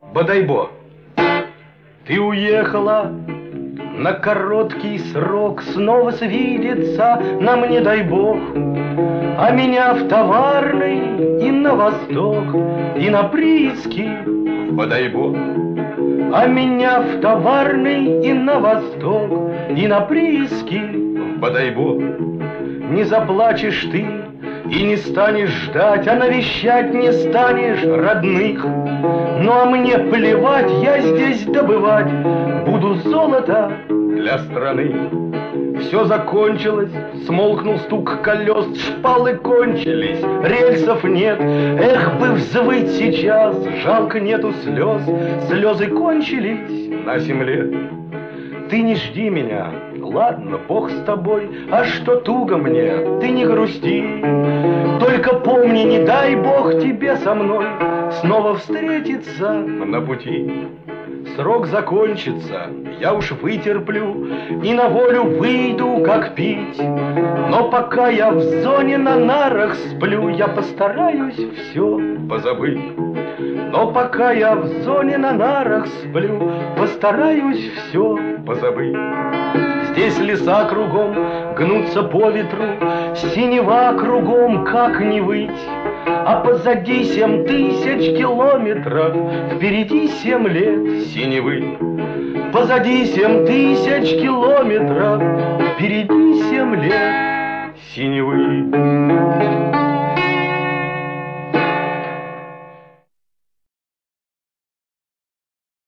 Бодайбо, ты уехала на короткий срок, снова свидеться нам не дай бог. А меня в Товарный и на восток, и на прииски в Бодайбо. А меня в Товарный и на восток, и на прииски в Бодайбо. Не заплачешь ты и не станешь ждать, а навещать не станешь родных. Ну а мне плевать, я здесь добывать буду золото для страны. Все закончилось, смолкнул стук колес, шпалы кончились, рельсов нет. Эх бы взвыть сейчас, жалко нету слез, слезы кончились на 7 лет. Ты не жди меня, ладно, Бог с тобой, а что туго мне, ты не грусти. Только помни, не дай Бог тебе со мной снова встретиться на пути. Срок закончится, я уж вытерплю и на волю выйду, как пить. Но пока я в зоне на нарах сплю, я постараюсь все позабыть. Но пока я в зоне на нарах сплю, постараюсь все позабыть. Здесь леса кругом гнутся по ветру, синева кругом, как не выть. А позади 7000 километров, впереди 7 лет синевы. Позади 7000 километров, впереди 7 лет синевы.